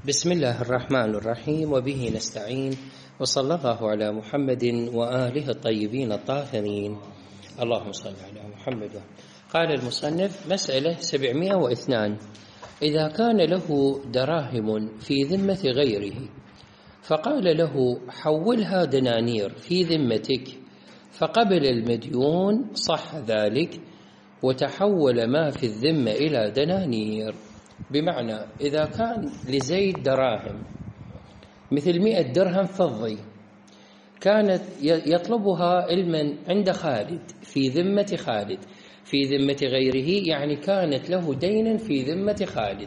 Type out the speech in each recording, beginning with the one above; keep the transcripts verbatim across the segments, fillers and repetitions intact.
بسم الله الرحمن الرحيم، وبه نستعين، وصلى الله على محمد وآله الطيبين الطاهرين. اللهم صل على محمد. قال المصنف: مسألة سبعمائة واثنان: إذا كان له دراهم في ذمة غيره فقال له: حولها دنانير في ذمتك، فقبل المديون، صح ذلك، وتحول ما في الذمة إلى دنانير. بمعنى إذا كان لزيد دراهم مثل مئة درهم فضي كانت يطلبها علما عند خالد في ذمة خالد في ذمة غيره، يعني كانت له دينا في ذمة خالد.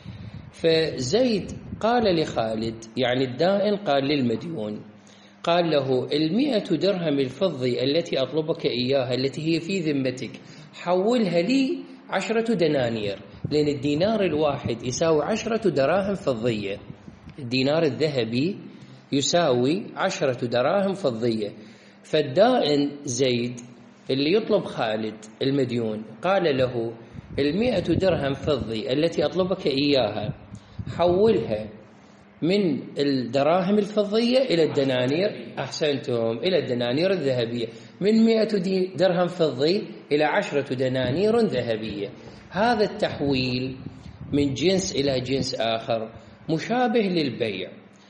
فزيد قال لخالد، يعني الدائن قال للمديون، قال له: المئة درهم الفضي التي أطلبك إياها التي هي في ذمتك حولها لي عشرة دنانير، لأن الدينار الواحد يساوي عشرة دراهم فضية. الدينار الذهبي يساوي عشرة دراهم فضية. فالدائن زيد اللي يطلب خالد المديون قال له: المئة درهم فضي التي أطلبك إياها حولها من الدراهم الفضية إلى الدنانير، أحسنتم، إلى الدنانير الذهبية، من مئة درهم فضي إلى عشرة دنانير ذهبية. هذا التحويل من جنس إلى جنس آخر مشابه للبيع.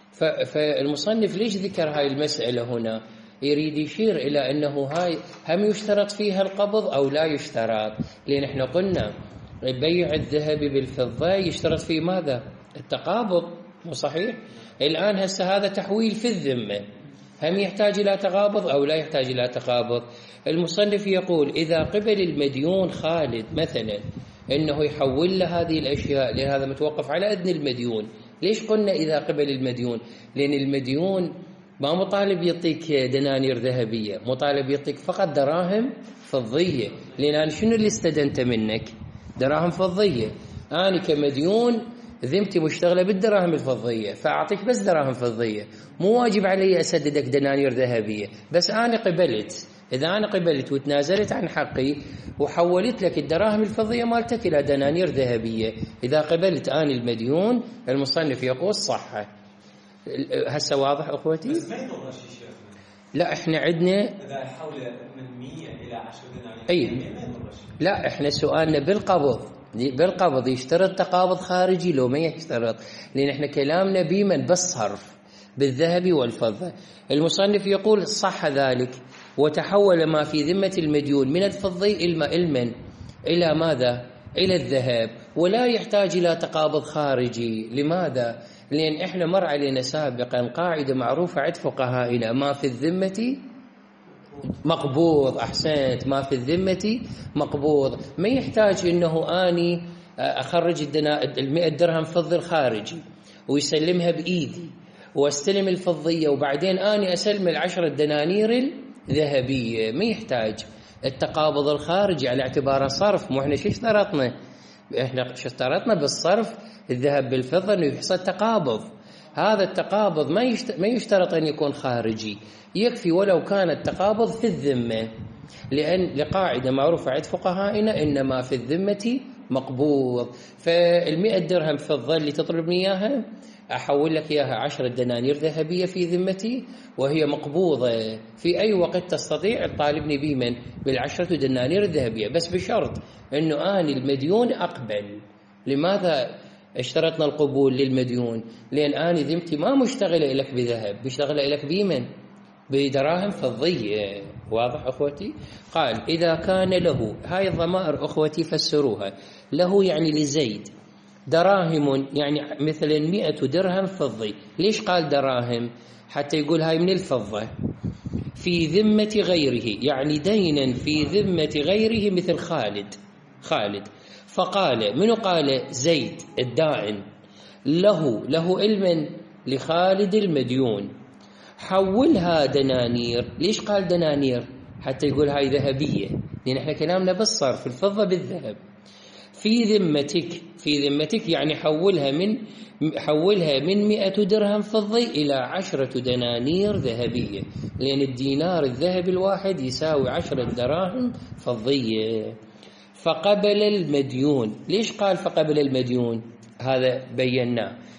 فالمصنف ليش ذكر هاي المسألة هنا؟ يريد يشير إلى أنه هاي هم يشترط فيها القبض أو لا يشترط، لأن احنا قلنا بيع الذهب بالفضة يشترط فيه ماذا؟ التقابض، مو صحيح؟ الآن هسه هذا تحويل في الذمة، هم يحتاج إلى تقابض أو لا يحتاج إلى تقابض؟ المصنف يقول: إذا قبل المديون خالد مثلا إنه يحول له هذه الأشياء، لأن هذا متوقف على إذن المديون. ليش قلنا إذا قبل المديون؟ لأن المديون ما مطالب يعطيك دنانير ذهبية، مطالب يعطيك فقط دراهم فضية، لأن أنا شنو اللي استدنت منك؟ دراهم فضية. أنا كمديون ذمتي مشتغلة بالدراهم الفضية، فأعطيك بس دراهم فضية، مو واجب علي أسددك دنانير ذهبية. بس أنا قبلت، إذا أنا قبلت وتنازلت عن حقي وحولت لك الدراهم الفضية مالتك إلى دنانير ذهبية، إذا قبلت أنا المديون، المصنف يقول صح. هسه واضح أخوتي؟ بس ما يضر شيء. لا، إحنا عندنا إذا حول من مئة إلى عشرة دنانير أي ما يضر شيء. لا، إحنا سؤالنا بالقبض، بالقبض يشترط تقابض خارجي لو ما يشترط؟ لأن إحنا كلامنا بمن بالصرف بالذهب والفضة. المصنف يقول صح ذلك، وتحول ما في ذمة المديون من الفضي إلى إلى ماذا؟ إلى الذهب، ولا يحتاج إلى تقابض خارجي. لماذا؟ لأن إحنا مر علينا سابقا قاعدة معروفة عند فقهائنا: ما في الذمة مقبوض. أحسنت، ما في الذمة مقبوض. ما يحتاج إنه أني أخرج المئة درهم فضي الخارجي ويسلمها بإيدي واستلم الفضية وبعدين أني أسلم العشرة دنانير الذهبية. ما يحتاج التقابض الخارجي على اعتبار صرف. مو إحنا شو اشترطنا؟ إحنا شو اشترطنا بالصرف الذهب بالفضة إنه يحصل تقابض. هذا التقابض ما ما يشترط أن يكون خارجي، يكفي ولو كان التقابض في الذمة، لأن لقاعدة معروفة عند فقهائنا: إنما في الذمة مقبوض. فالمئة درهم فضة اللي تطلبني إياها أحول لك إياها عشرة دنانير ذهبية في ذمتي، وهي مقبوضة في أي وقت تستطيع تطالبني بمن؟ بالعشرة دنانير الذهبية، بس بشرط أنه أنا المديون أقبل. لماذا اشترطنا القبول للمديون؟ لأن أنا ذمتي ما مشتغلة لك بذهب، مشتغلة لك بمن؟ بدراهم فضية. واضح أخوتي؟ قال: إذا كان له، هاي الضمائر أخوتي فسروها، له يعني لزيد دراهم، يعني مثلا مئة درهم فضي. ليش قال دراهم؟ حتى يقول هاي من الفضة في ذمة غيره، يعني دينا في ذمة غيره مثل خالد. خالد فقال، منو قال؟ زيد الدائن، له له علما لخالد المديون، حولها دنانير. ليش قال دنانير؟ حتى يقول هاي ذهبية، لأن احنا كلامنا بالصرف الفضة بالذهب. في ذمتك، في ذمتك يعني حولها من حولها من مئة درهم فضي إلى عشرة دنانير ذهبية، لأن الدينار الذهب الواحد يساوي عشرة دراهم فضية. فقبل المديون. ليش قال فقبل المديون؟ هذا بيناه،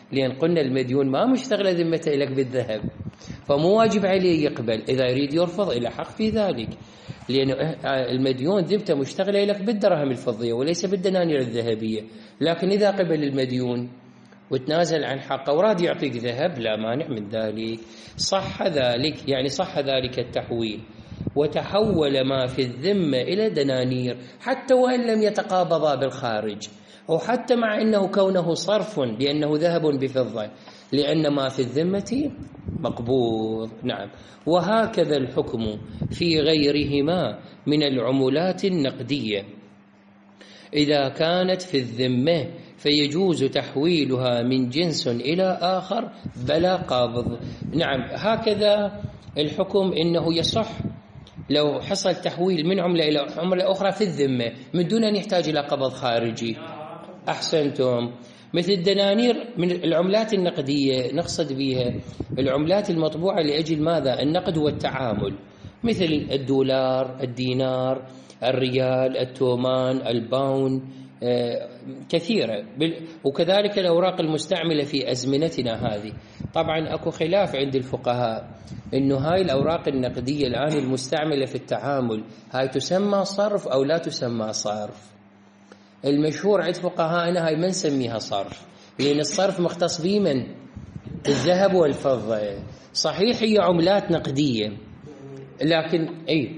لأن قلنا المديون ما مشتغلة ذمته لك بالذهب، فمو واجب عليه يقبل، إذا يريد يرفض إلى حق في ذلك، لأن المديون ذمته مشتغلة لك بالدراهم الفضية وليس بالدنانير الذهبية. لكن إذا قبل المديون وتنازل عن حقه وراد يعطيك ذهب لا مانع من ذلك، صح ذلك، يعني صح ذلك التحويل، وتحول ما في الذمة إلى دنانير حتى وإن لم يتقابضا بالخارج، وحتى مع أنه كونه صرف لأنه ذهب بفضة، لأن ما في الذمة مقبوض. نعم. وهكذا الحكم في غيرهما من العملات النقدية، إذا كانت في الذمة فيجوز تحويلها من جنس إلى آخر بلا قابض. نعم، هكذا الحكم إنه يصح لو حصل تحويل من عملة إلى عملة أخرى في الذمة من دون أن يحتاج إلى قبض خارجي. أحسنتم. مثل الدنانير من العملات النقدية، نقصد بها العملات المطبوعة لأجل ماذا؟ النقد والتعامل، مثل الدولار، الدينار، الريال، التومان، الباون، كثيرة، وكذلك الأوراق المستعملة في أزمنتنا هذه. طبعا أكو خلاف عند الفقهاء إنه هاي الأوراق النقدية الآن المستعملة في التعامل هاي تسمى صرف أو لا تسمى صرف. المشهور عند فقهاءنا هاي ما نسميها صرف، لأن الصرف مختص به من؟ الذهب والفضة. صحيح هي عملات نقدية، لكن أي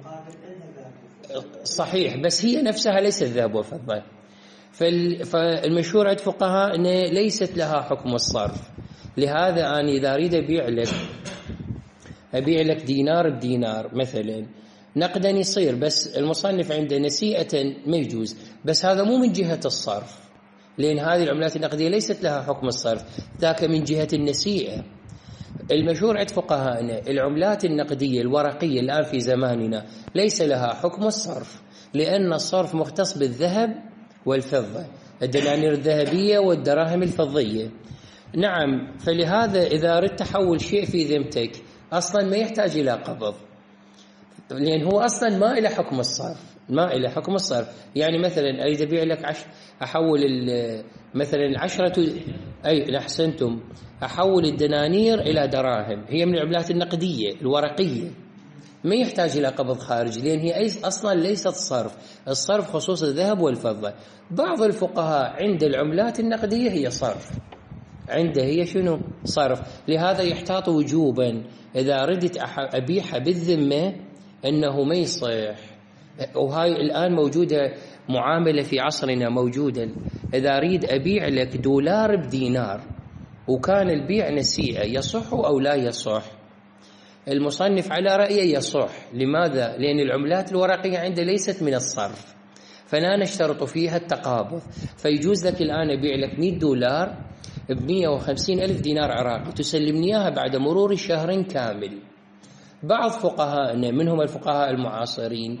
صحيح، بس هي نفسها ليست ذهب وفضة. فالمشهور عند فقهاء أن ليست لها حكم الصرف. لهذا أنا إذا أريد أبيع لك أبيع لك دينار بدينار مثلا نقدا يصير، بس المصنف عنده نسيئة ما يجوز، بس هذا مو من جهة الصرف، لأن هذه العملات النقدية ليست لها حكم الصرف، ذاك من جهة النسيئة. المشهور عند فقهاءنا العملات النقدية الورقية الآن في زماننا ليس لها حكم الصرف، لأن الصرف مختص بالذهب والفضة، الدنانير الذهبية والدراهم الفضية. نعم، فلهذا إذا أردت تحول شيء في ذمتك أصلا ما يحتاج إلى قبض، لأن هو أصلا ما إلى حكم الصرف، ما إلى حكم الصرف. يعني مثلا أريد أبيع لك عش... أحول مثلا العشرة، أي أحسنتم، أحول الدنانير إلى دراهم، هي من العملات النقدية الورقية، ما يحتاج إلى قبض خارجي، لأن هي أصلا ليست صرف. الصرف خصوص الذهب والفضة. بعض الفقهاء عند العملات النقدية هي صرف، عنده هي شنو؟ صرف. لهذا يحتاط وجوبا إذا ردت أبيعها بالذمة أنه ما يصح. وهاي الآن موجودة معاملة في عصرنا موجودة، إذا أريد أبيع لك دولار بدينار وكان البيع نسيئة يصح أو لا يصح؟ المصنف على رأيه يصح. لماذا؟ لأن العملات الورقية عنده ليست من الصرف، فلا نشترط فيها التقابض، فيجوز لك الآن أبيع لك مئة دولار بمئة وخمسين ألف دينار عراقي، تسلمني إياها بعد مرور شهر كامل. بعض فقهاءنا منهم الفقهاء المعاصرين،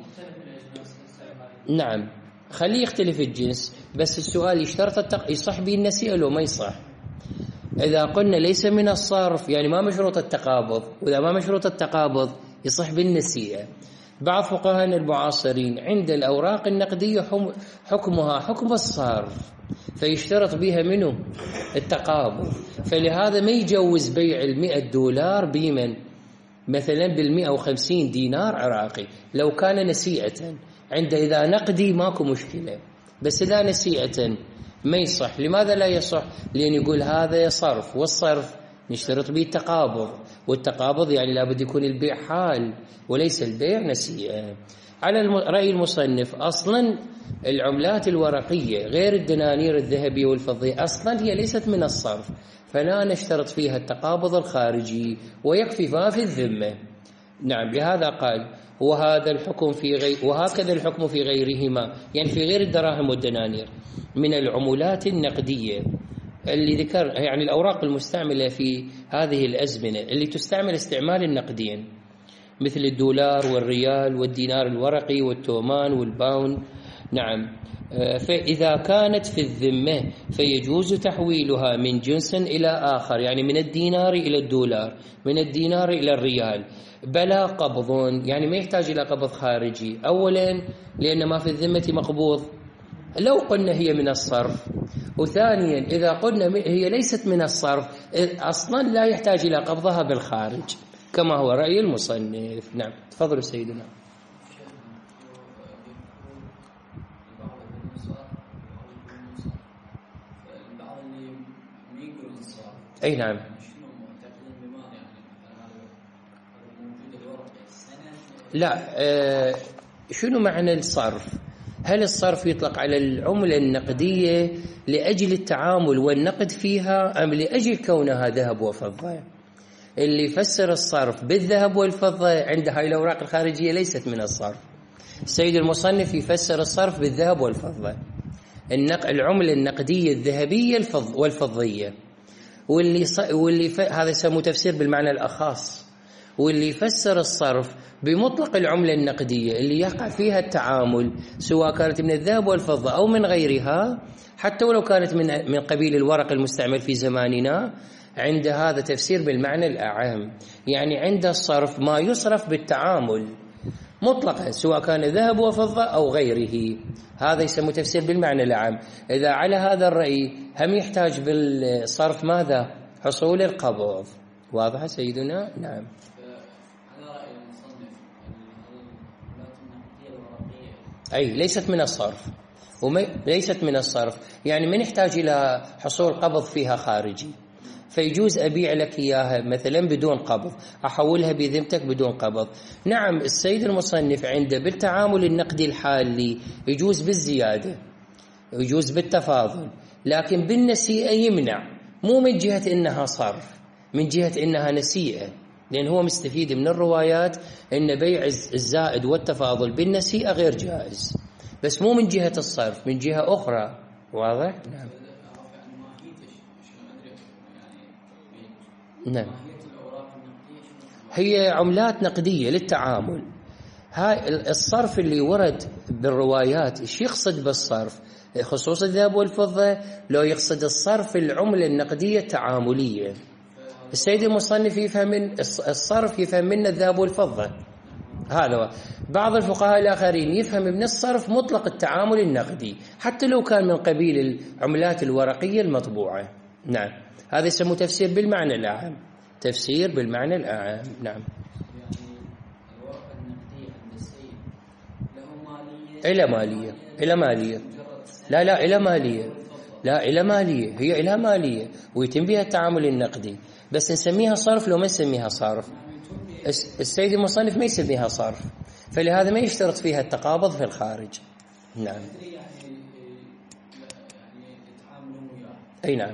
نعم، خليه يختلف الجنس، بس السؤال يشترط التق... يصح به النسيئة لو ما يصح. إذا قلنا ليس من الصرف يعني ما مشروط التقابض، وإذا ما مشروط التقابض يصح بالنسيئة. بعض فقهاءنا المعاصرين عند الأوراق النقدية حكمها حكم الصرف، فيشترط بها منه التقابض، فلهذا ما يجوز بيع المئة دولار بمن مثلا بالمئة وخمسين دينار عراقي لو كان نسيئة. عند إذا نقدي ماكو مشكلة، بس إذا نسيئة ما يصح. لماذا لا يصح؟ لأن يقول هذا صرف، والصرف نشترط به التقابض، والتقابض يعني لابد يكون البيع حال وليس البيع نسيئة. على رأي المصنف أصلا العملات الورقية غير الدنانير الذهبية والفضية أصلا هي ليست من الصرف، فلا نشترط فيها التقابض الخارجي، ويكفي ما في الذمة. نعم، لهذا قال وهذا الحكم في غير وهكذا الحكم في غيرهما، يعني في غير الدراهم والدنانير من العملات النقدية اللي ذكر، يعني الأوراق المستعملة في هذه الأزمنة اللي تستعمل استعمال النقدين، مثل الدولار والريال والدينار الورقي والتومان والباون. نعم، فإذا كانت في الذمة فيجوز تحويلها من جنس إلى آخر، يعني من الدينار إلى الدولار، من الدينار إلى الريال، بلا قبض، يعني ما يحتاج إلى قبض خارجي. أولا لأن ما في الذمة مقبوض، لو قلنا هي من الصرف وثانيا إذا قلنا هي ليست من الصرف أصلا لا يحتاج إلى قبضها بالخارج كما هو رأي المصنف. نعم تفضلوا سيدنا. أي نعم. لا آه شنو معنى الصرف؟ هل الصرف يطلق على العملة النقدية لأجل التعامل والنقد فيها أم لأجل كونها ذهب وفضة؟ اللي يفسر الصرف بالذهب والفضة عند هاي الأوراق الخارجية ليست من الصرف. السيد المصنف يفسر الصرف بالذهب والفضة، العملة النقدية الذهبية والفضية، واللي ص... واللي ف... هذا يسموه تفسير بالمعنى الأخص. واللي يفسر الصرف بمطلق العملة النقدية اللي يقع فيها التعامل سواء كانت من الذهب والفضة أو من غيرها، حتى ولو كانت من من قبيل الورق المستعمل في زماننا، عند هذا تفسير بالمعنى الأعم. يعني عند الصرف ما يصرف بالتعامل مطلقا سواء كان ذهب وفضة أو غيره، هذا يسمى تفسير بالمعنى الأعم. إذا على هذا الرأي هم يحتاج بالصرف ماذا؟ حصول القبض. واضح سيدنا؟ نعم. أي ليست من الصرف وما ليست من الصرف، يعني من يحتاج إلى حصول قبض فيها خارجي، فيجوز أبيع لك إياها مثلا بدون قبض، أحولها بذمتك بدون قبض. نعم السيد المصنف عنده بالتعامل النقدي الحالي يجوز بالزيادة، يجوز بالتفاضل، لكن بالنسيئة يمنع، مو من جهة إنها صرف، من جهة إنها نسيئة، لأن هو مستفيد من الروايات إن بيع الزائد والتفاضل بالنسيئة غير جائز، بس مو من جهة الصرف، من جهة أخرى. واضح؟ نعم. نعم هي عملات نقدية للتعامل. هاي الصرف اللي ورد بالروايات ايش يقصد بالصرف؟ خصوص الذهب والفضة، لو يقصد الصرف العملة النقدية التعاملية. السيد المصنف يفهم من الصرف يفهم من الذهب والفضة، هذا. بعض الفقهاء الآخرين يفهم من الصرف مطلق التعامل النقدي حتى لو كان من قبيل العملات الورقية المطبوعة. نعم هذا يسمى تفسير بالمعنى الأعم، تفسير بالمعنى الأعم. نعم. إلى مالية، إلى مالية، لا لا إلى مالية، لا إلى مالية، هي إلى مالية ويتم بها التعامل النقدي، بس نسميها صرف لو ما نسميها صرف. السيد المصنف ما يسميها صرف، فلهذا ما يشترط فيها التقابض في الخارج. نعم. أي نعم.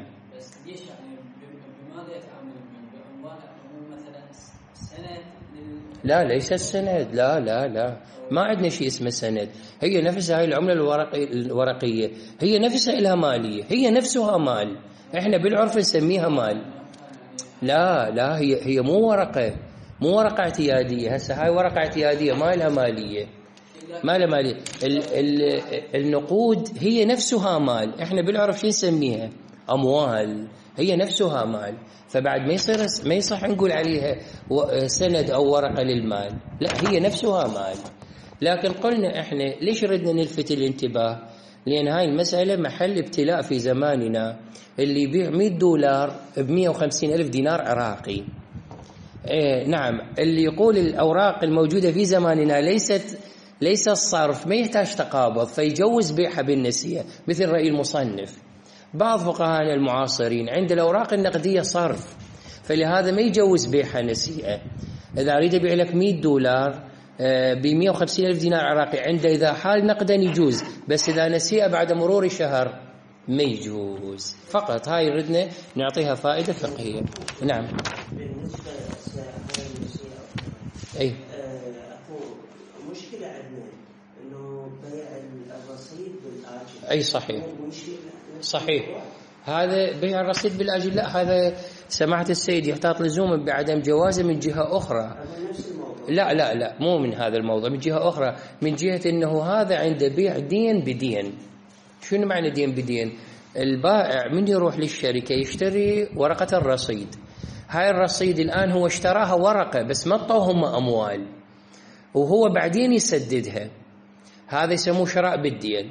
لا ليس السند، لا لا لا ما عندنا شيء اسمه سند. هي نفسها هاي العملة الورقية هي نفسها إلها مالية، هي نفسها مال، احنا بالعرف نسميها مال. لا لا هي هي مو ورقة، مو ورقة اعتيادية. هسه هاي ورقة اعتيادية ما لها مالية، ما لها مالية. ال ال النقود هي نفسها مال، احنا بالعرف شو نسميها؟ أموال، هي نفسها مال، فبعد ما يصير ما يصح نقول عليها سند أو ورقة للمال، لا هي نفسها مال. لكن قلنا احنا ليش ردنا نلفت الانتباه؟ لأن هاي المسألة محل ابتلاء في زماننا، اللي يبيع مئة دولار بمئة وخمسين ألف دينار عراقي. ايه نعم، اللي يقول الأوراق الموجودة في زماننا ليست ليس الصرف، ما يحتاج تقابض، فيجوز بيعها بالنسية مثل رأي المصنف. بعض فقهاء المعاصرين عند الأوراق النقدية صرف، فلهذا ما يجوز بيعها نسيئة. إذا أريد أبيع لك مئة دولار بمئة وخمسين ألف دينار عراقي، عنده إذا حال نقدا يجوز، بس إذا نسيئة بعد مرور شهر ما يجوز. فقط هاي ردنا نعطيها فائدة فقهية. نعم. بالنسبة للنسيئة أي أكو مشكلة عندنا إنه بيع الرصيد بالآجل. أي صحيح صحيح، هذا بيع الرصيد بالآجل لا، هذا سماحة السيد يحتاط لزوما بعدم جوازه من جهة أخرى. لا لا لا مو من هذا الموضوع، من جهة أخرى، من جهة إنه هذا عنده بيع دين بدين. شنو معنى دين بدين؟ البائع من يروح للشركة يشتري ورقة الرصيد، هاي الرصيد الآن هو اشتراها ورقة بس ما اعطوهم أموال، وهو بعدين يسددها، هذا يسموه شراء بالدين.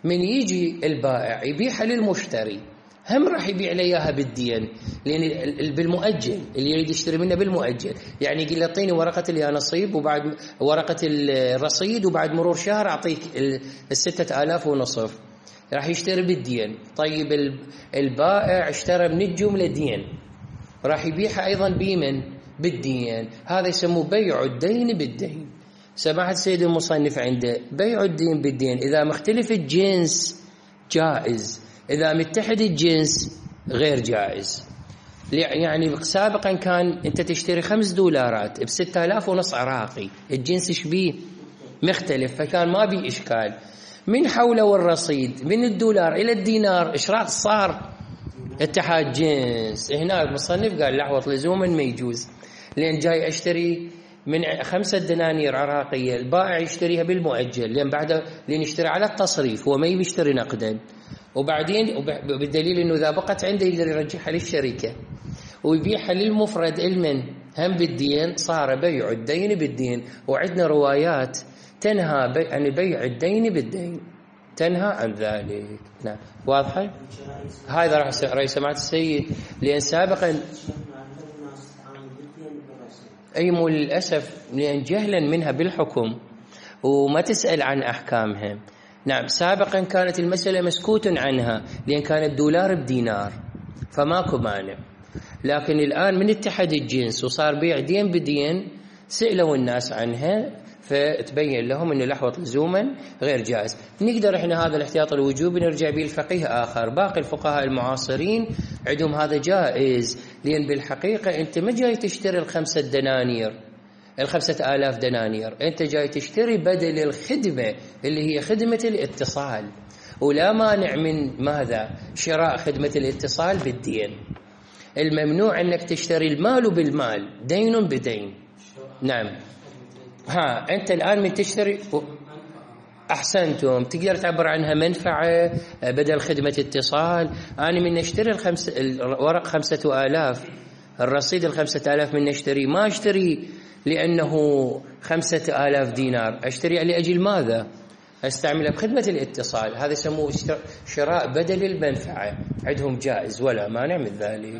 من يجي البائع يبيعها للمشتري هم راح يبيع له اياها بالدين، لان بالمؤجل اللي يريد يشتري منه بالمؤجل، يعني يقول له اعطيني ورقه اليانصيب وبعد ورقه الرصيد وبعد مرور شهر اعطيك الستة آلاف ونصف، راح يشتري بالدين. طيب البائع اشترى من الجمله دين، راح يبيعها ايضا بمن؟ بالدين. هذا يسموه بيع الدين بالدين. سماحة السيد المصنف عنده بيع الدين بالدين اذا مختلف الجنس جائز، إذا متحد الجنس غير جائز. يعني سابقا كان أنت تشتري خمس دولارات بستة آلاف ونص عراقي، الجنس شبيه مختلف، فكان ما بي إشكال. من حوله الرصيد من الدولار إلى الدينار إيش راح صار؟ اتحاد جنس. هنا المصنف قال لحوط لزوما ما يجوز، لأن جاي أشتري من خمسة دنانير عراقية، البائع يشتريها بالمؤجل، لأن بعد لأن يشتري على التصريف، هو ما يشتري نقدا. وبعدين بالدليل انه اذا بقت عنده يقدر يرجعها للشركه ويبيعها للمفرد المن هم بالدين، صار بيع الدين بالدين. وعندنا روايات تنهى بي... عن بيع الدين بالدين، تنهى عن ذلك. نعم واضحه. هذا راح رأي سماحة السيد، لان سابقا اي مو للاسف لان جهلا منها بالحكم وما تسال عن احكامها. نعم سابقا كانت المسألة مسكوت عنها لأن كان الدولار بدينار فماكو مانع، لكن الآن من اتحد الجنس وصار بيع دين بدين سألوا الناس عنها فتبين لهم أن لحوة لزوما غير جائز. نقدر إحنا هذا الاحتياط الوجوبي نرجع به الفقيه آخر، باقي الفقهاء المعاصرين عندهم هذا جائز، لأن بالحقيقة أنت ما جاي تشتري الخمسة دنانير الخمسة آلاف دنانير، أنت جاي تشتري بدل الخدمة اللي هي خدمة الاتصال، ولا مانع من ماذا؟ شراء خدمة الاتصال بالدين. الممنوع أنك تشتري المال بالمال، دين بدين. نعم ها أنت الآن من تشتري أحسنتم تقدر تعبر عنها منفعة بدل خدمة اتصال. أنا من نشتري الخمس الورق خمسة آلاف، الرصيد الخمسة آلاف من نشتري، ما اشتري لأنه خمسة آلاف دينار، أشتري لأجل ماذا؟ أستعملها بخدمة الاتصال. هذا يسموه شراء بدل المنفعة، عندهم جائز ولا مانع من ذلك.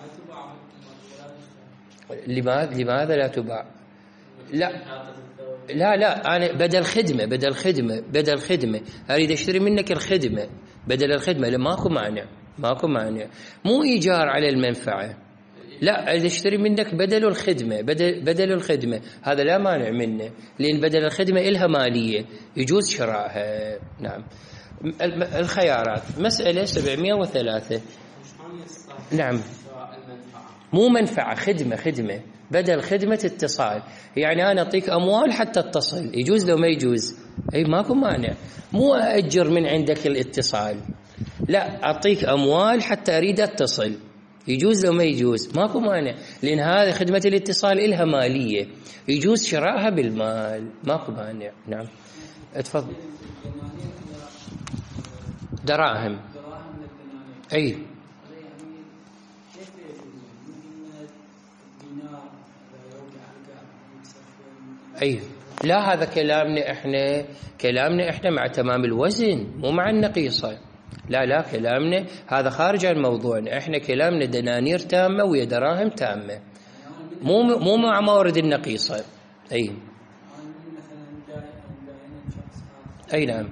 لماذا لماذا لا تباع؟ لا لا لا أنا بدل خدمة بدل خدمة بدل خدمة أريد أشتري منك الخدمة بدل الخدمة، لا ماكو مانع ماكو مانع، مو إيجار على المنفعة، لا أريد أشتري منك بدل الخدمة بدل بدل الخدمة، هذا لا مانع منه، لأن بدل الخدمة إلها مالية يجوز شرائها. نعم الخيارات مسألة سبعمائة وثلاثة. نعم مو منفعة، خدمة خدمة بدل خدمة اتصال، يعني أنا أعطيك أموال حتى اتصل، يجوز لو ما يجوز؟ أي ماكو مانع، مو أأجر من عندك الاتصال، لا أعطيك أموال حتى أريد أتصل، يجوز لو ما يجوز؟ ماكو مانع، لأن هذه خدمة الاتصال إلها مالية يجوز شرائها بالمال، ماكو مانع. نعم اتفضل. دراهم أي أي لا هذا كلامنا إحنا كلامنا إحنا مع تمام الوزن مو مع النقيصة، لا لا كلامنا هذا خارج عن موضوعنا، إحنا كلامنا دنانير تامة ويا دراهم تامة، مو مو مع موارد النقيصة. أي أي نعم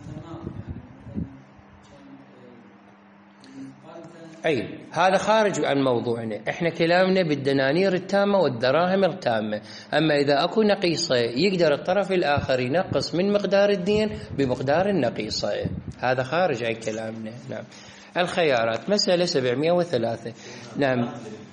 أي هذا خارج عن موضوعنا، إحنا كلامنا بالدنانير التامة والدراهم التامة، أما إذا أكو نقيصة يقدر الطرف الآخر ينقص من مقدار الدين بمقدار النقيصة، هذا خارج عن كلامنا. نعم الخيارات مسألة سبعمائة وثلاثة. نعم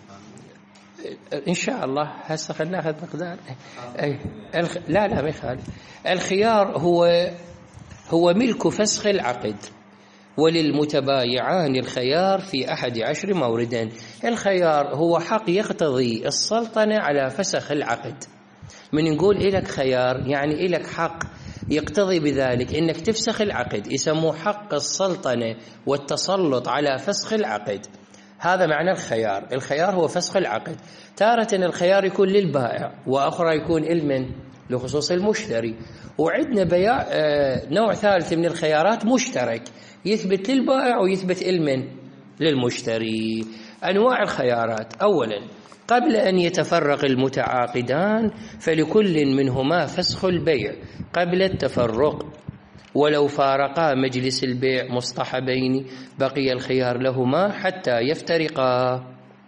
إن شاء الله هسه خلنا ناخذ مقدار. أي الخ... لا لا ما يخالف. الخيار هو هو ملك فسخ العقد، وللمتبايعان الخيار في أحد عشر موردا. الخيار هو حق يقتضي السلطنة على فسخ العقد، من نقول إلك خيار يعني إلك حق يقتضي بذلك إنك تفسخ العقد، يسموه حق السلطنة والتسلط على فسخ العقد، هذا معنى الخيار. الخيار هو فسخ العقد، تارة الخيار يكون للبائع وأخرى يكون المن لخصوص المشتري. وعندنا بياع نوع ثالث من الخيارات مشترك، يثبت للبائع ويثبت لمن؟ للمشتري. أنواع الخيارات: أولا، قبل أن يتفرق المتعاقدان فلكل منهما فسخ البيع قبل التفرق، ولو فارقا مجلس البيع مصطحبين بقي الخيار لهما حتى يفترقا،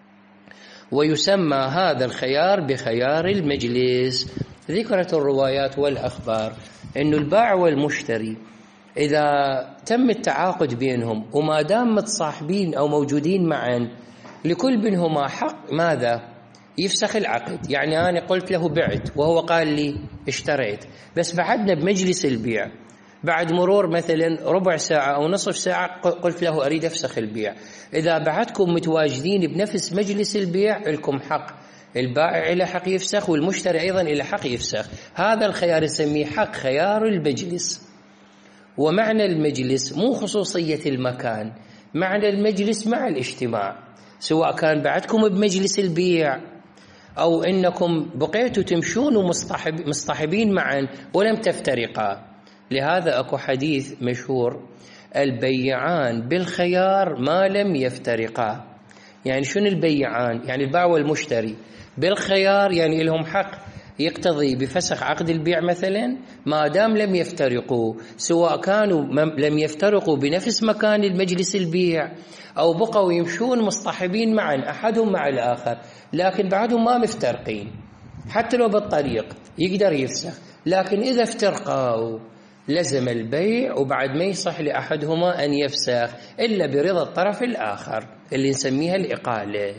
ويسمى هذا الخيار بخيار المجلس. ذكرت الروايات والأخبار أن البائع والمشتري إذا تم التعاقد بينهم وما دام متصاحبين أو موجودين معا، لكل منهما حق ماذا؟ يفسخ العقد. يعني أنا قلت له بعت وهو قال لي اشتريت، بس بعدنا بمجلس البيع، بعد مرور مثلا ربع ساعة أو نصف ساعة قلت له أريد أفسخ البيع. إذا بعدكم متواجدين بنفس مجلس البيع لكم حق، البائع له حق يفسخ والمشتري أيضا له حق يفسخ. هذا الخيار يسميه حق خيار المجلس. ومعنى المجلس مو خصوصية المكان، معنى المجلس مع الاجتماع، سواء كان بعدكم بمجلس البيع أو إنكم بقيتوا تمشون ومصطحب مصطحبين معا ولم تفترقا. لهذا أكو حديث مشهور: البيعان بالخيار ما لم يفترقا. يعني شنو البيعان؟ يعني البائع والمشتري بالخيار، يعني لهم حق يقتضي بفسخ عقد البيع مثلا ما دام لم يفترقوا، سواء كانوا لم يفترقوا بنفس مكان المجلس البيع أو بقوا يمشون مصطحبين معا أحدهم مع الآخر، لكن بعدهم ما مفترقين، حتى لو بالطريق يقدر يفسخ. لكن إذا افترقوا لزم البيع، وبعد ما يصح لأحدهما أن يفسخ إلا برضا الطرف الآخر اللي نسميها الإقالة.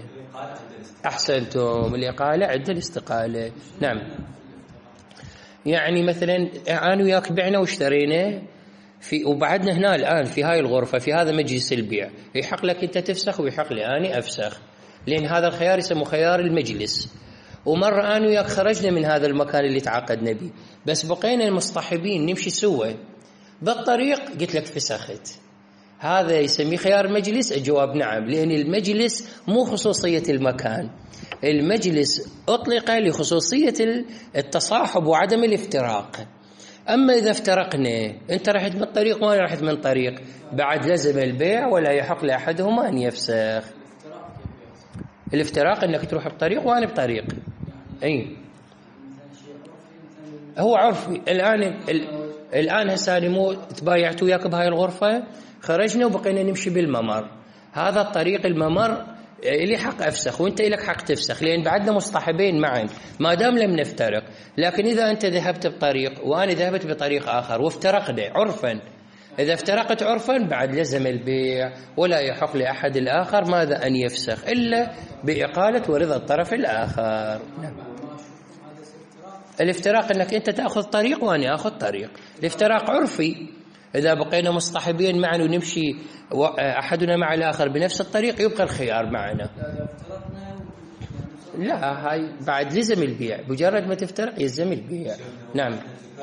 أحسنتم، الإقالة عند الاستقالة. نعم. يعني مثلا أنا وياك بعنا واشترينا في وبعدنا هنا الآن في هاي الغرفة في هذا مجلس البيع، يحق لك أنت تفسخ ويحق لي أنا أفسخ، لأن هذا الخيار يسمى خيار المجلس. ومرة أنا وياك خرجنا من هذا المكان اللي تعاقدنا به، بس بقينا المصطحبين نمشي سوا بالطريق، قلت لك فسخت، هذا يسميه خيار مجلس؟ الجواب نعم، لأن المجلس مو خصوصية المكان، المجلس أطلق لخصوصية التصاحب وعدم الافتراق. أما إذا افترقنا أنت رحت من طريق وأنا رحت من طريق، بعد لزم البيع ولا يحق لأحدهما أن يفسخ. الافتراق أنك تروح بطريق وأنا بطريق، أي هو عرفي. الآن الآن هسه مو تبايعت وياك بهاي الغرفة، خرجنا وبقينا نمشي بالممر، هذا الطريق الممر لي حق أفسخ وأنت لك حق تفسخ، لأن بعدنا مصطحبين معا ما دام لم نفترق. لكن إذا أنت ذهبت بطريق وأنا ذهبت بطريق آخر وافترقنا عرفا، إذا افترقت عرفا بعد لزم البيع ولا يحق لأحد الآخر ماذا؟ أن يفسخ إلا بإقالة ورضا الطرف الآخر. الافتراق أنك أنت تأخذ طريق وأنا أخذ طريق، الافتراق عرفي. إذا بقينا مصطحبين معا ونمشي أحدنا مع الآخر بنفس الطريق يبقى الخيار معنا. لا، هاي بعد لزم البيع، مجرد ما تفترق يلزم البيع. نعم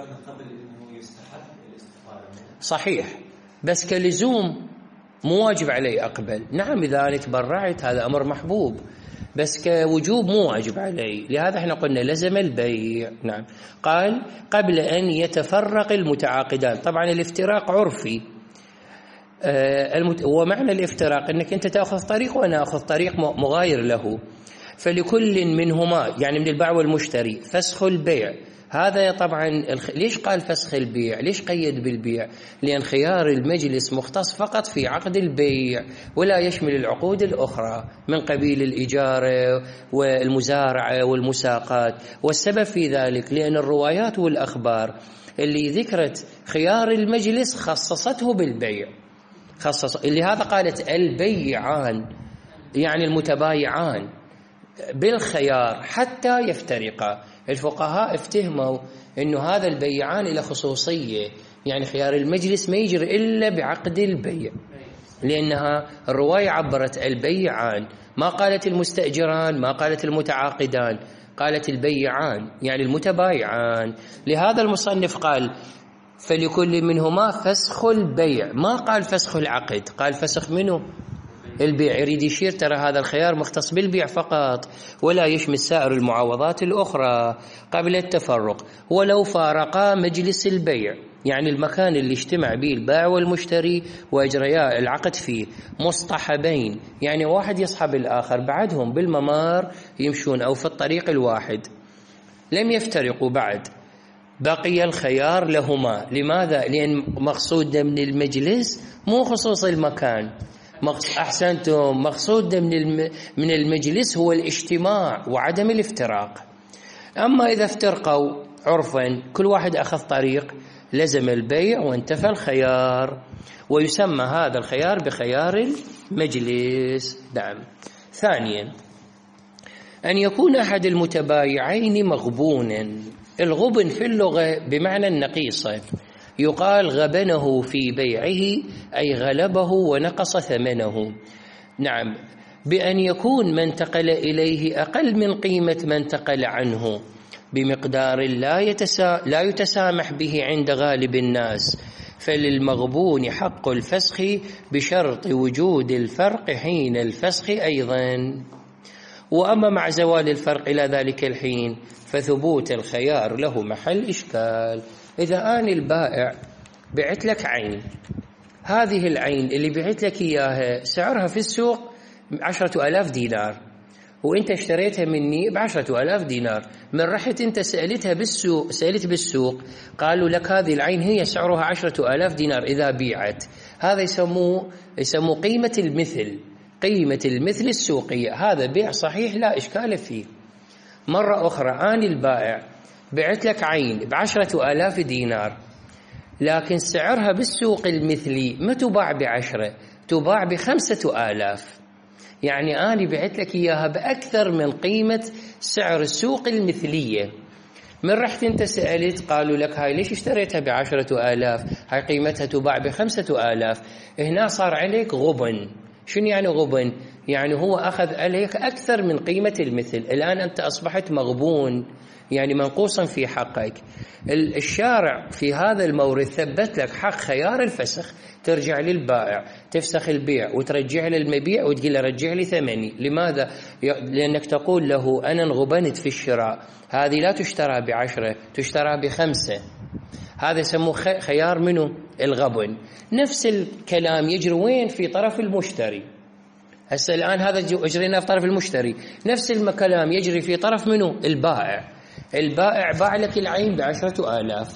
صحيح، بس كلزوم مو واجب علي أقبل. نعم إذا أنا تبرعت هذا أمر محبوب، بس كوجوب مو واجب علي، لهذا احنا قلنا لزم البيع. نعم. قال قبل أن يتفرق المتعاقدان. طبعا الافتراق عرفي، آه المت... ومعنى الافتراق أنك أنت تأخذ طريق وأنا أخذ طريق مغاير له، فلكل منهما يعني من البائع والمشتري فسخ البيع. هذا طبعا الخ... ليش قال فسخ البيع؟ ليش قيد بالبيع؟ لأن خيار المجلس مختص فقط في عقد البيع ولا يشمل العقود الأخرى من قبيل الإجارة والمزارعة والمساقات. والسبب في ذلك لأن الروايات والأخبار اللي ذكرت خيار المجلس خصصته بالبيع، خصص لهذا قالت البيعان يعني المتبايعان بالخيار حتى يفترقا. الفقهاء افتهموا انه هذا البيعان له خصوصيه، يعني خيار المجلس ما يجري الا بعقد البيع، لانها الروايه عبرت البيعان، ما قالت المستاجران، ما قالت المتعاقدان، قالت البيعان يعني المتبايعان. لهذا المصنف قال فلكل منهما فسخ البيع، ما قال فسخ العقد، قال فسخ منه البيع يريد يشير ترى هذا الخيار مختص بالبيع فقط ولا يشمل سائر المعاوضات الأخرى قبل التفرق، ولو فارقا مجلس البيع يعني المكان اللي اجتمع به البائع والمشتري وأجريا العقد فيه مصطحبين، يعني واحد يصحب الآخر بعدهم بالممار يمشون أو في الطريق الواحد لم يفترقوا بعد، بقي الخيار لهما. لماذا؟ لأن مقصود من المجلس مو خصوص المكان، أحسنتم، مقصود من من المجلس هو الاجتماع وعدم الافتراق. أما إذا افترقوا عرفا كل واحد أخذ طريق لزم البيع وانتفى الخيار، ويسمى هذا الخيار بخيار المجلس. نعم. ثانيا أن يكون أحد المتبايعين مغبونا. الغبن في اللغة بمعنى النقيصة، يقال غبنه في بيعه أي غلبه ونقص ثمنه. نعم، بأن يكون ما انتقل إليه أقل من قيمة ما انتقل عنه بمقدار لا, يتسا لا يتسامح به عند غالب الناس، فللمغبون حق الفسخ بشرط وجود الفرق حين الفسخ أيضا. وأما مع زوال الفرق إلى ذلك الحين فثبوت الخيار له محل إشكال. إذا آن البائع بعت لك عين، هذه العين اللي بعت لك إياها سعرها في السوق عشرة آلاف دينار وإنت اشتريتها مني بعشرة آلاف دينار، من رحت أنت سألتها بالسوق سألت بالسوق قالوا لك هذه العين هي سعرها عشرة آلاف دينار إذا بيعت، هذا يسموه يسموه قيمة المثل، قيمة المثل السوقية، هذا بيع صحيح لا إشكال فيه. مرة أخرى آن البائع بعت لك عين بعشرة آلاف دينار لكن سعرها بالسوق المثلي ما تباع بعشرة، تباع بخمسة آلاف، يعني أنا بعت لك إياها بأكثر من قيمة سعر السوق المثلية. من رحت أنت سألت قالوا لك هاي ليش اشتريتها بعشرة آلاف، هاي قيمتها تباع بخمسة آلاف، هنا صار عليك غبن. شنو يعني غبن؟ يعني هو أخذ عليك أكثر من قيمة المثل، الآن أنت أصبحت مغبون يعني منقوصا في حقك. الشارع في هذا المورد ثبت لك حق خيار الفسخ، ترجع للبائع تفسخ البيع وترجع للمبيع وتقول له رجع لي ثمني. لماذا؟ لأنك تقول له أنا انغبنت في الشراء، هذه لا تشترى بعشرة تشترى بخمسة، هذا يسموه خيار منه الغبن. نفس الكلام يجري وين؟ في طرف المشتري. هسه الآن هذا أجرينا في طرف المشتري، نفس الكلام يجري في طرف منه البائع. البائع باع لك العين بعشرة آلاف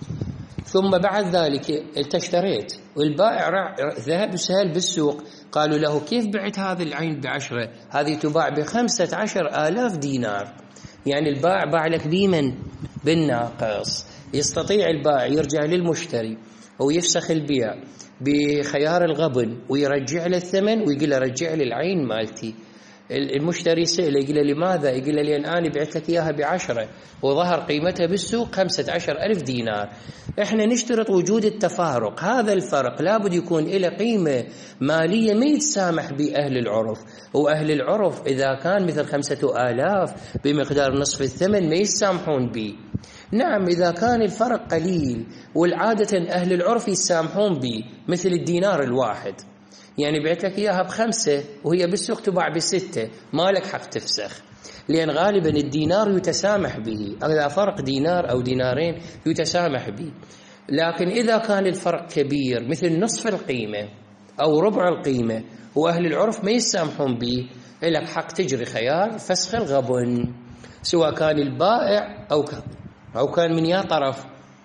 ثم بعد ذلك انت اشتريت والبائع ذهب وسأل بالسوق قالوا له كيف بعت هذه العين بعشرة، هذه تباع بخمسة عشر آلاف دينار، يعني البائع باع لك بمن؟ بالناقص. يستطيع البائع يرجع للمشتري ويفسخ البيع بخيار الغبن ويرجع له الثمن ويقول له رجع لي العين مالتي. المشتري سأله يقول له لماذا؟ يقول له لأن أنا بعت لك إياها بعشرة وظهر قيمتها بالسوق خمسة عشر ألف دينار. إحنا نشترط وجود التفارق، هذا الفرق لابد يكون له قيمة مالية ما يتسامح بأهل العرف، وأهل العرف إذا كان مثل خمسة آلاف بمقدار نصف الثمن ما يتسامحون به. نعم إذا كان الفرق قليل والعادة أهل العرف يتسامحون به مثل الدينار الواحد، يعني بعت لك إياها بخمسة وهي بالسوق تباع بستة، ما لك حق تفسخ، لأن غالبا الدينار يتسامح به، إذا فرق دينار أو دينارين يتسامح به. لكن إذا كان الفرق كبير مثل نصف القيمة أو ربع القيمة وأهل العرف ما يتسامحون به، لك حق تجري خيار فسخ الغبن، سواء كان البائع أو كان أو كان من يا طرف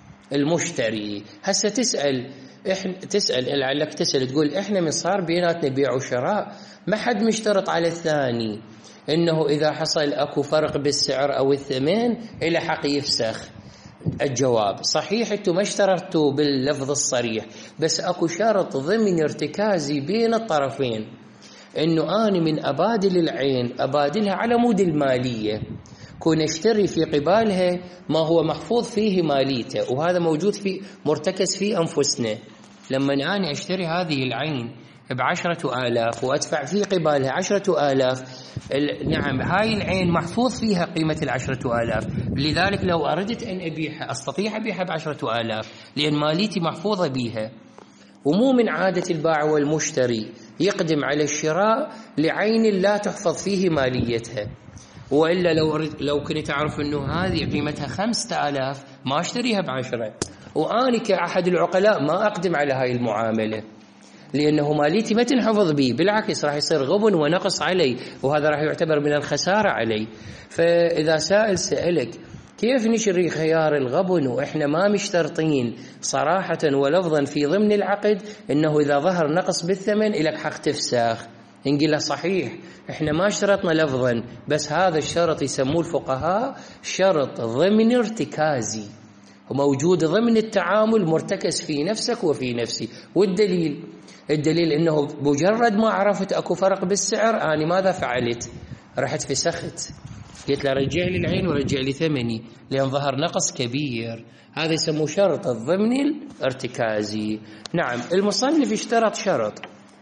المشتري. هسه تسأل إحنا تسأل لعلك تسأل تقول إحنا من صار بيناتنا بيع وشراء ما حد مشترط على الثاني إنه إذا حصل أكو فرق بالسعر أو الثمن إلى حق يفسخ. الجواب صحيح أنتم ما اشترطوا باللفظ الصريح، بس أكو شرط ضمن ارتكازي بين الطرفين إنه أنا من أبادل العين أبادلها على مود المالية، كون اشتري في قبالها ما هو محفوظ فيه ماليته، وهذا موجود في مرتكز في أنفسنا. لما أنا أشتري هذه العين بعشرة آلاف وأدفع في قبالها عشرة آلاف، نعم هاي العين محفوظ فيها قيمة العشرة آلاف، لذلك لو أردت أن أبيعها أستطيع أبيعها بعشرة آلاف لأن ماليتي محفوظة بيها. ومو من عادة البائع والمشتري يقدم على الشراء لعين لا تحفظ فيه ماليتها. وإلا لو لو كنت أعرف أنه هذه قيمتها خمسة آلاف ما أشتريها بعشرة، وأنا كأحد العقلاء ما أقدم على هاي المعاملة، لأنه ماليتي ما تنحفظ بي، بالعكس راح يصير غبن ونقص علي، وهذا راح يعتبر من الخسارة علي. فإذا سائل سألك كيف نشري خيار الغبن وإحنا ما مشترطين صراحة ولفظا في ضمن العقد أنه إذا ظهر نقص بالثمن لك حق تفسخ، نقول له صحيح إحنا ما اشترطنا لفظا، بس هذا الشرط يسموه الفقهاء شرط ضمن ارتكازي، وموجود ضمن التعامل مرتكز في نفسك وفي نفسي. والدليل الدليل أنه بمجرد ما عرفت أكو فرق بالسعر أنا ماذا فعلت؟ رحت فسخت، قلت له رجع لي العين ورجع لي ثمني لأن ظهر نقص كبير. هذا يسموه شرط الضمن الارتكازي. نعم، المصنف اشترط شرط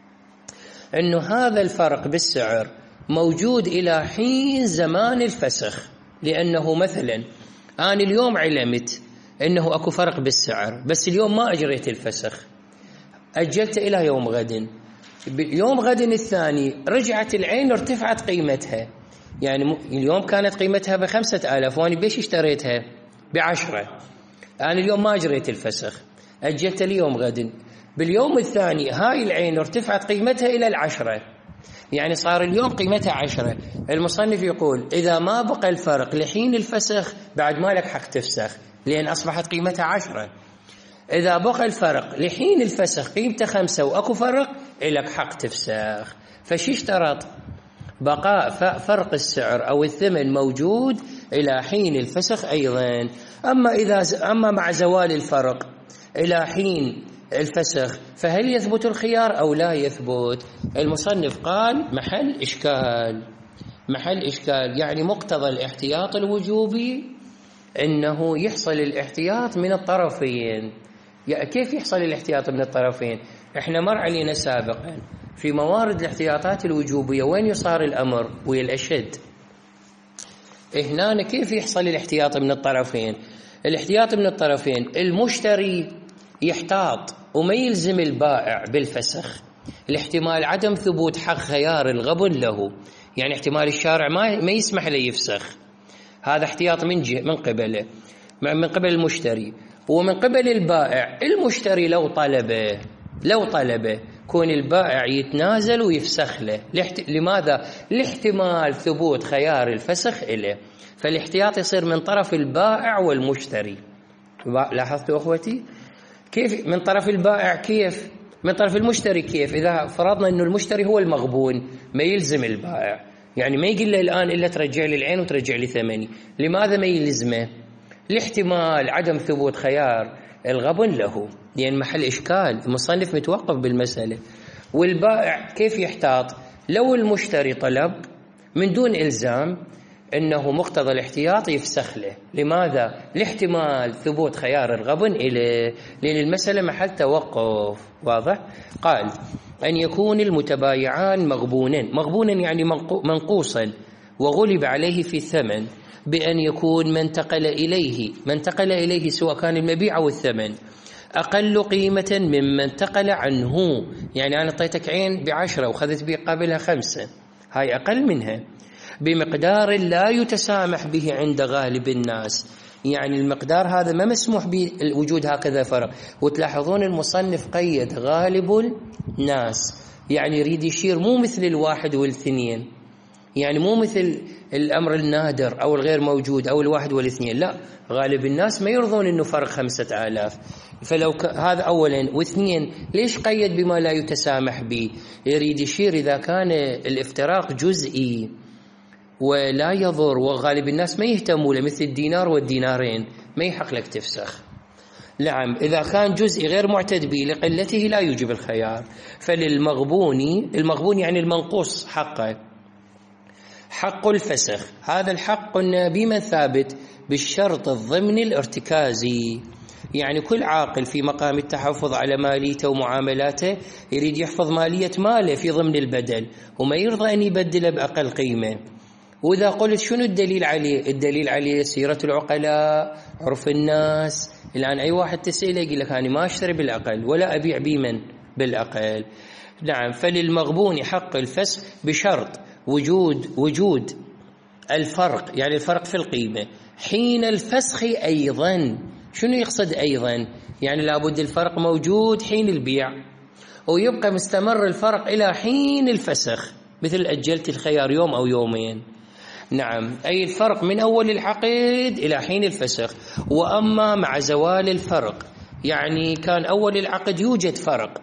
أنه هذا الفرق بالسعر موجود إلى حين زمان الفسخ، لأنه مثلا أنا اليوم علمت أنه أكو فرق بالسعر بس اليوم ما أجريت الفسخ، أجلت إلى يوم غد، يوم غد الثاني رجعت العين ارتفعت قيمتها، يعني اليوم كانت قيمتها بخمسة آلاف وأنا بيش اشتريتها بعشرة، أنا اليوم ما أجريت الفسخ أجلت اليوم غد، باليوم الثاني هاي العين ارتفعت قيمتها إلى العشرة، يعني صار اليوم قيمتها عشرة. المصنف يقول إذا ما بقى الفرق لحين الفسخ بعد ما لك حق تفسخ لأن أصبحت قيمتها عشرة. إذا بقى الفرق لحين الفسخ قيمته خمسة وأكو فرق لك حق تفسخ. فشي اشترط؟ بقاء فرق السعر أو الثمن موجود إلى حين الفسخ أيضا. أما إذا أما مع زوال الفرق إلى حين الفسخ فهل يثبت الخيار أو لا يثبت؟ المصنف قال محل إشكال، محل إشكال يعني مقتضى الاحتياط الوجوبي أنه يحصل الاحتياط من الطرفين. كيف يحصل الاحتياط من الطرفين؟ احنا مر علينا سابقا في موارد الاحتياطات الوجوبية وين يصار الأمر ويا الأشد. هنا كيف يحصل الاحتياط من الطرفين؟ الاحتياط من الطرفين المشتري يحتاط وما يلزم البائع بالفسخ لاحتمال عدم ثبوت حق خيار الغبن له، يعني احتمال الشارع ما ما يسمح له يفسخ، هذا احتياط من جهة من قبله من قبل المشتري. ومن قبل البائع المشتري لو طلبه لو طلبه كون البائع يتنازل ويفسخ له، لماذا؟ لاحتمال ثبوت خيار الفسخ له، فالاحتياط يصير من طرف البائع والمشتري. لاحظتوا أخوتي كيف؟ من طرف البائع كيف؟ من طرف المشتري كيف؟ إذا فرضنا أنه المشتري هو المغبون ما يلزم البائع، يعني ما يقول له الآن إلا ترجع لي العين وترجع لي ثمني. لماذا ما يلزمه؟ لاحتمال عدم ثبوت خيار الغبن له، لأن يعني محل إشكال، المصنف متوقف بالمسألة. والبائع كيف يحتاط؟ لو المشتري طلب من دون إلزام أنه مقتضى الاحتياط يفسخ له، لماذا؟ لاحتمال ثبوت خيار الغبن إليه، لأن المسألة محل توقف. واضح؟ قال أن يكون المتبايعان مغبونا، مغبونا يعني منقوصا وغلب عليه في الثمن، بأن يكون من انتقل إليه من انتقل إليه سواء كان المبيع أو الثمن أقل قيمة ممن انتقل عنه، يعني أنا أعطيتك عين بعشرة وخذت بي قابلها خمسة، هاي أقل منها، بمقدار لا يتسامح به عند غالب الناس، يعني المقدار هذا ما مسموح بوجود هكذا فرق. وتلاحظون المصنف قيد غالب الناس، يعني يريد يشير مو مثل الواحد والاثنين، يعني مو مثل الأمر النادر أو الغير موجود أو الواحد والاثنين، لا، غالب الناس ما يرضون إنه فرق خمسة آلاف. فلو ك... هذا أولا. واثنين، ليش قيد بما لا يتسامح به؟ يريد يشير إذا كان الافتراق جزئي ولا يضر وغالب الناس ما يهتموا له مثل الدينار والدينارين ما يحق لك تفسخ. نعم، إذا كان جزء غير معتد به لقلته لا يوجب الخيار. فللمغبون، المغبون يعني المنقوص حقه، حق الفسخ. هذا الحق قلنا بما ثابت بالشرط الضمني الارتكازي، يعني كل عاقل في مقام التحفظ على ماليته ومعاملاته يريد يحفظ مالية ماله في ضمن البدل وما يرضى أن يبدله بأقل قيمة. وإذا قلت شنو الدليل عليه؟ الدليل عليه سيرة العقلاء، عرف الناس. الآن أي واحد تسأله يقول لك أنا ما أشتري بالأقل ولا أبيع بمن بالأقل. نعم. فللمغبون حق الفسخ بشرط وجود وجود الفرق، يعني الفرق في القيمة حين الفسخ أيضا. شنو يقصد أيضا؟ يعني لابد الفرق موجود حين البيع ويبقى مستمر الفرق إلى حين الفسخ، مثل أجلت الخيار يوم أو يومين. نعم، أي الفرق من أول العقد إلى حين الفسخ. وأما مع زوال الفرق، يعني كان أول العقد يوجد فرق،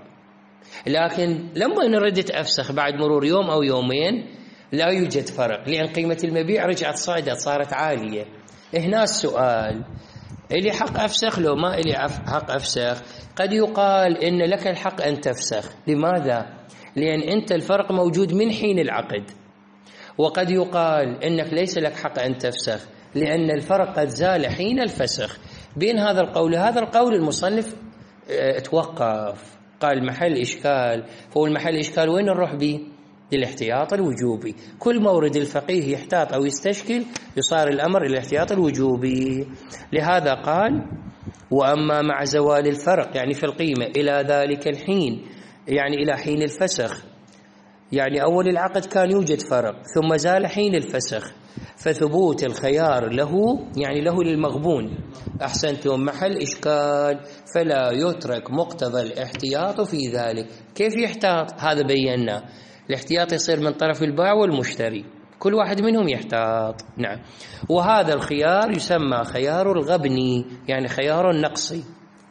لكن لما نردت أفسخ بعد مرور يوم أو يومين لا يوجد فرق، لأن قيمة المبيع رجعت صعدت صارت عالية. هنا السؤال: إلي حق أفسخ لو ما إلي حق أفسخ؟ قد يقال إن لك الحق أن تفسخ. لماذا؟ لأن أنت الفرق موجود من حين العقد. وقد يقال إنك ليس لك حق أن تفسخ لأن الفرق قد زال حين الفسخ. بين هذا القول هذا القول المصنف توقف، قال محل إشكال. فهو المحل إشكال وين نروح به؟ للاحتياط الوجوبي. كل مورد الفقيه يحتاط أو يستشكل يصار الأمر إلى الاحتياط الوجوبي. لهذا قال: وأما مع زوال الفرق، يعني في القيمة، إلى ذلك الحين، يعني إلى حين الفسخ، يعني أول العقد كان يوجد فرق ثم زال حين الفسخ، فثبوت الخيار له، يعني له للمغبون. أحسنتم، محل إشكال. فلا يترك مقتضى الاحتياط في ذلك. كيف يحتاط؟ هذا بينا. الاحتياط يصير من طرف البائع والمشتري، كل واحد منهم يحتاط. نعم. وهذا الخيار يسمى خيار الغبن، يعني خيار النقصي،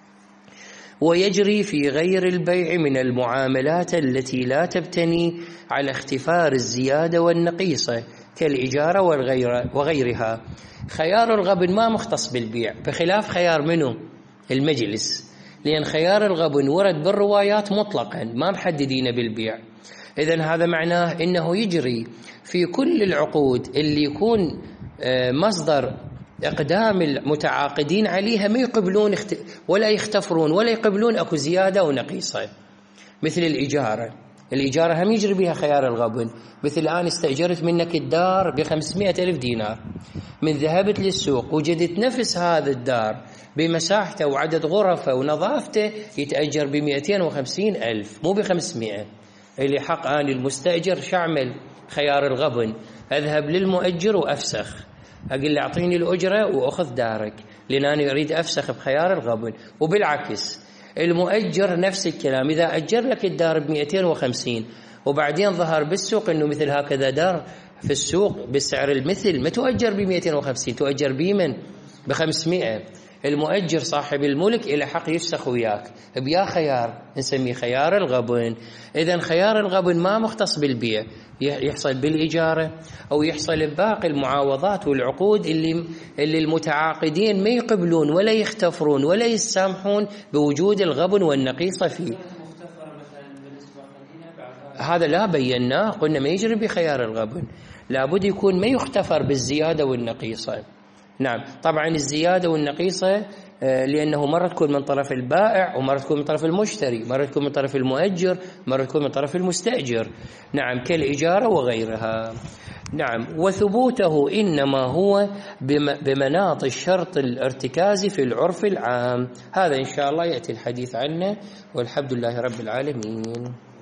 ويجري في غير البيع من المعاملات التي لا تبتني على اختفار الزيادة والنقيصة كالإجارة وغيرها. خيار الغبن ما مختص بالبيع، بخلاف خيار منه المجلس، لأن خيار الغبن ورد بالروايات مطلقا ما محددين بالبيع. إذن هذا معناه إنه يجري في كل العقود اللي يكون مصدر إقدام المتعاقدين عليها ما يقبلون ولا يختفرون ولا يقبلون أكو زيادة ونقيصة، مثل الإجارة. الإجارة هم يجري بها خيار الغبن. مثل الآن استأجرت منك الدار بخمسمائة ألف دينار، من ذهبت للسوق وجدت نفس هذا الدار بمساحته وعدد غرفه ونظافته يتأجر بمئتين وخمسين ألف مو بخمسمائة. اللي حق آن المستأجر شعمل خيار الغبن، أذهب للمؤجر وأفسخ، أقول له أعطيني الأجرة وأخذ دارك، لأن أنا أريد أفسخ بخيار الغبن. وبالعكس المؤجر نفس الكلام، إذا أجر لك الدار بمئتين وخمسين وبعدين ظهر بالسوق أنه مثل هكذا دار في السوق بالسعر المثل ما تؤجر بمئتين وخمسين، تؤجر بمن؟ بخمسمائة. المؤجر صاحب الملك إلى حق يفسخ وياك بيا خيار نسميه خيار الغبن. إذن خيار الغبن ما مختص بالبيع، يحصل بالإجارة أو يحصل بباقي المعاوضات والعقود اللي اللي المتعاقدين ما يقبلون ولا يختفرون ولا يسامحون بوجود الغبن والنقيصة فيه. هذا لا بيناه، قلنا ما يجري بخيار الغبن، لابد يكون ما يختفر بالزيادة والنقيصة. نعم. طبعا الزيادة والنقيصة لأنه مرة تكون من طرف البائع ومرة تكون من طرف المشتري، مرة تكون من طرف المؤجر، مرة تكون من طرف المستأجر. نعم، كالإجارة وغيرها. نعم. وثبوته إنما هو بمناط الشرط الارتكازي في العرف العام. هذا إن شاء الله يأتي الحديث عنه، والحمد لله رب العالمين.